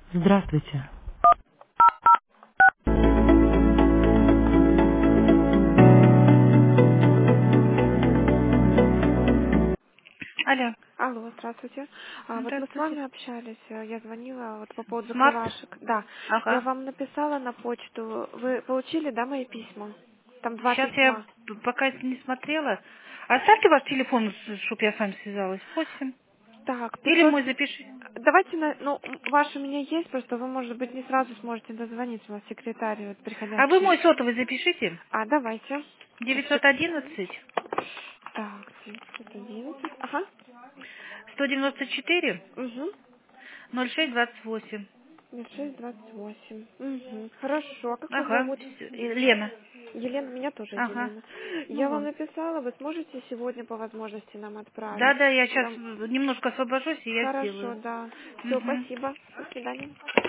Здравствуйте. Алло, Алло, здравствуйте. Вот мы с здравствуйте. вами общались, я звонила вот по поводу Смарт? закрывашек. Да, я Ага. вам написала на почту. Вы получили, да, мои письма? Там два Сейчас я письма. пока не смотрела. Оставьте ваш телефон, чтобы я с вами связалась. 8. Так, Или 500... мой запиши. Давайте, ваш у меня есть, просто вы, может быть, не сразу сможете дозвониться, у вас секретарь, вот, А вы приходящий. мой сотовый запишите. Давайте. Сейчас, 911 Так, 911. Ага. 194 Угу. 0628. 0628. Угу. Хорошо. А как вас Ага. зовут? Лена. Елена, меня тоже Ага. Елена. Ну Я вам вот. написала, вы сможете сегодня по возможности нам отправить? Да, я сейчас Нам... немножко освобожусь, и я Хорошо, сделаю. да. Все, Угу. спасибо. До свидания.